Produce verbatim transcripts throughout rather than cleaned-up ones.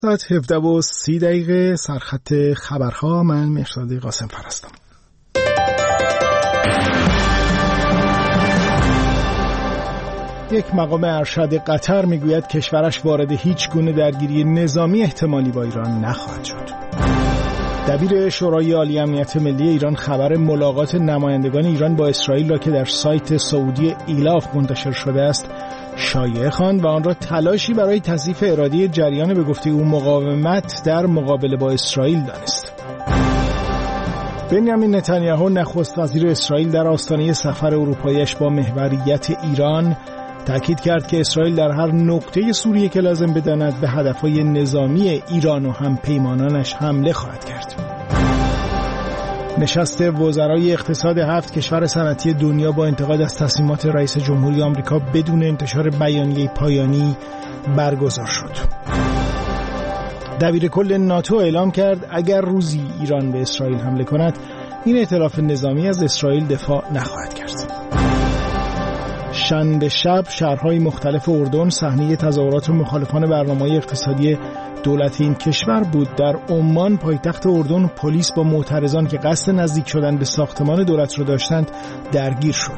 ساعت هفده و سی دقیقه سرخط خبرها. من مهرداد قاسم هستم. یک مقام ارشد قطر میگوید کشورش وارد هیچ گونه درگیری نظامی احتمالی با ایران نخواهد شد. دبیر شورای عالی امنیت ملی ایران خبر ملاقات نمایندگان ایران با اسرائیل را که در سایت سعودی ایلاف منتشر شده است شایعه خواند و آن را تلاشی برای تضعیف ارادی جریان به گفته او مقاومت در مقابله با اسرائیل دانست. بنیامین نتانیاهو نخست وزیر اسرائیل در آستانه سفر اروپایی‌اش با محوریت ایران تأکید کرد که اسرائیل در هر نقطه سوریه که لازم بداند به هدفهای نظامی ایران و هم پیمانانش حمله خواهد کرد. نشست وزرای اقتصاد هفت کشور صنعتی دنیا با انتقاد از تصمیمات رئیس جمهوری آمریکا بدون انتشار بیانیه پایانی برگزار شد. دبیر کل ناتو اعلام کرد اگر روزی ایران به اسرائیل حمله کند این ائتلاف نظامی از اسرائیل دفاع نخواهد کرد. شنبه شب شهرهای مختلف اردن صحنه تظاهرات مخالفان برنامه‌های اقتصادی دولت این کشور بود. در عمان پایتخت اردن پلیس با معترضان که قصد نزدیک شدن به ساختمان دولت را داشتند درگیر شد.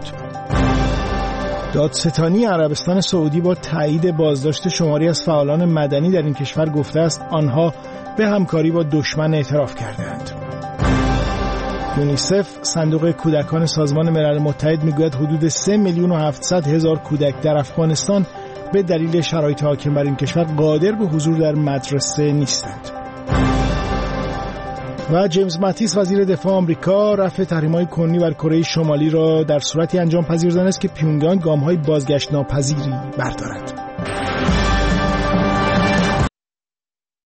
دادستانی عربستان سعودی با تایید بازداشت شماری از فعالان مدنی در این کشور گفته است آنها به همکاری با دشمن اعتراف کردند. یونیسف صندوق کودکان سازمان ملل متحد میگوید حدود سه میلیون و هفتصد هزار کودک در افغانستان به دلیل شرایط حاکم بر این کشور قادر به حضور در مدرسه نیستند. و جیمز ماتیس وزیر دفاع آمریکا رفع تحریم‌های کنونی بر کره شمالی را در صورتی انجام پذیر دانست که پیونگیانگ گام‌های بازگشت ناپذیری بردارد.